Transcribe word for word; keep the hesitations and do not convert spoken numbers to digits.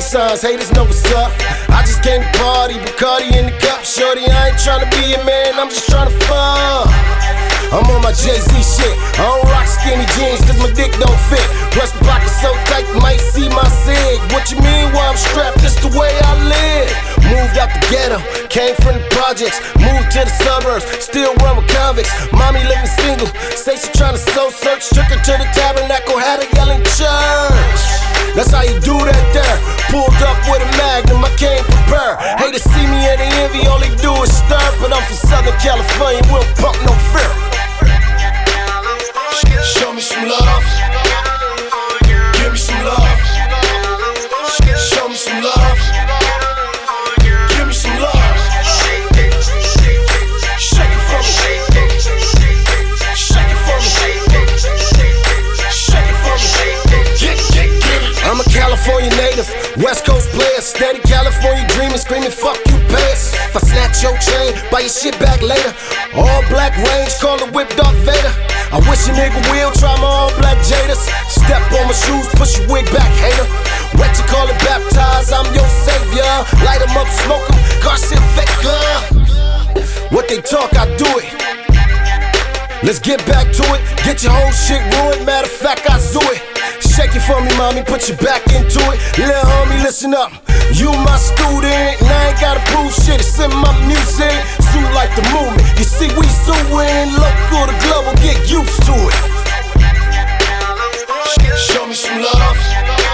signs, haters know what's up. I just came to party, Bacardi in the cup. Shorty, I ain't tryna be a man, I'm just tryna fuck. I'm on my Jay-Z shit. I don't rock skinny jeans cause my dick don't fit. Plus the pocket's so tight you might see my sig. What you mean while I'm strapped? That's the way I live. Moved out the ghetto, came from the projects. Moved to the suburbs, still run with convicts. Mommy living single, say she tryna soul search. Took her to the tabernacle, had her yelling church. That's how you do that there. Pulled up with a magnum, I came prepared. Haters see me and they envy, all they do is stir. But I'm from Southern California, we don't pump no fear. Show me some love. Give me some love. Show me some love. Give me some love. Shake it for me. Shake it for me. Shake it for me. Get, get, get it. I'm a California native, West Coast player, steady California dreaming, screaming fuck you pass. If I snatch your chain, buy your shit back later. All black range, call the whip Darth Vader. I wish a nigga will try my all black Jaders. Step on my shoes, push your wig back, hater. What you call it, baptized, I'm your savior. Light 'em up, smoke 'em, Garcia faker. What they talk, I do it. Let's get back to it, get your whole shit ruined. Matter of fact, I do it. Shake it for me, mommy, put your back into it. Little homie, listen up, you my student, and I ain't gotta prove shit, it's in my music. Zoo like the movement, you see we zooing. Local to global, get used to it. Show me some love.